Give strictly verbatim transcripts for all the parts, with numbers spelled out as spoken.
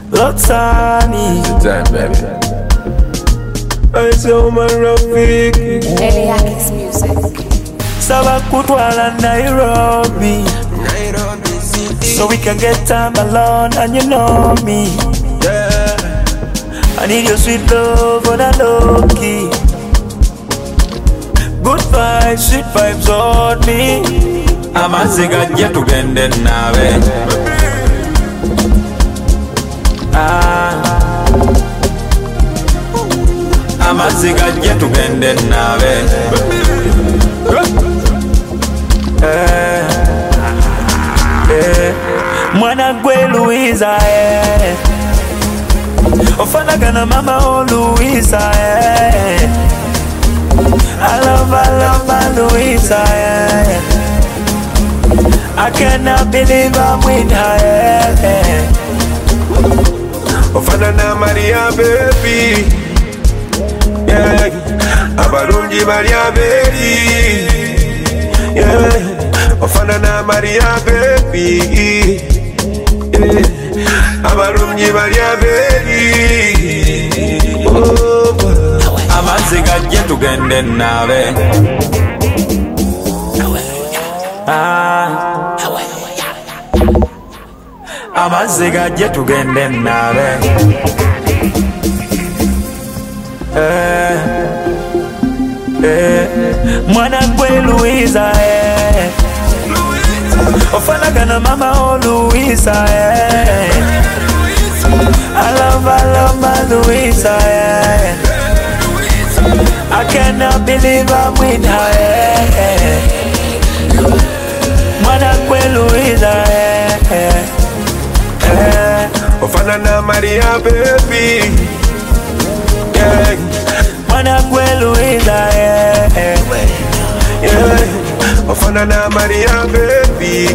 Lotsani. It's the time, baby. I say, oh man, Rafiki. Eliakis music. Sabakutwala Nairobi. Nairobi City. So we can get time alone and you know me. Yeah. I need your sweet love on a low key. Good vibes, sweet vibes on me. Amaziga je tugende nawe. Ah. Amaziga je tugende nawe. Eh. Eh. Mwana gwe Louisa eh. Ofanaga mama oh Louisa eh. I love, I love my Louisa eh. I cannot believe I'm with her eh. Ofana Maria baby, yeah. Abarungi Maria baby, yeah. Ofana Maria baby, yeah. Abarungi Maria baby. Oh, Amaziga je tugende nawe. Ah. Amaziga je tugende nawe. Eh. Eh. Mwana gwe Louisa eh. Ofanaga na mama oh Louisa eh. I love, I love my Louisa eh. I cannot believe I'm with her eh. Mwana gwe Louisa eh. Eh. Ofana Maria baby, yeah. Mwana gwe Louisa eh. Yeah. Ofana Maria baby,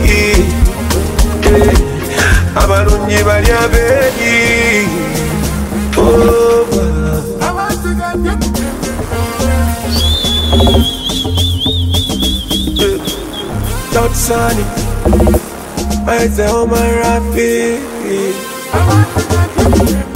yeah. Abarungi Maria baby. Oh, Lotsani. I say, oh my Rafiki.